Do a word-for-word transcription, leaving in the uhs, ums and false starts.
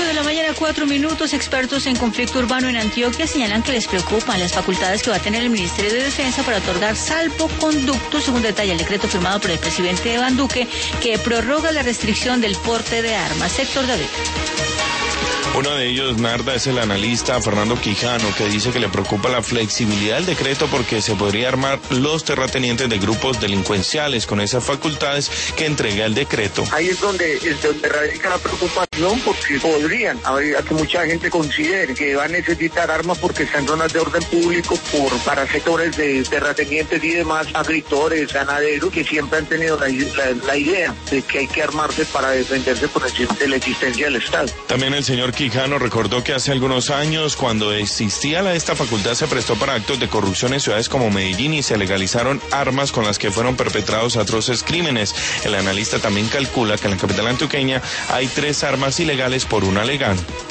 de la mañana, cuatro minutos. Expertos en conflicto urbano en Antioquia señalan que les preocupan las facultades que va a tener el Ministerio de Defensa para otorgar salvoconducto, según detalla el decreto firmado por el presidente Iván Duque, que prorroga la restricción del porte de armas. Héctor David. Uno de ellos, Narda, es el analista Fernando Quijano, que dice que le preocupa la flexibilidad del decreto porque se podría armar los terratenientes de grupos delincuenciales con esas facultades que entrega el decreto. Ahí es donde, es donde radica la preocupación, porque podrían haber que mucha gente considere que va a necesitar armas porque están en zonas de orden público por para sectores de terratenientes y demás, agricultores, ganaderos, que siempre han tenido la, la, la idea de que hay que armarse para defenderse por el, de la existencia del Estado. También el señor Quijano recordó que hace algunos años, cuando existía la, esta facultad, se prestó para actos de corrupción en ciudades como Medellín y se legalizaron armas con las que fueron perpetrados atroces crímenes. El analista también calcula que en la capital antioqueña hay tres armas ilegales por una legal.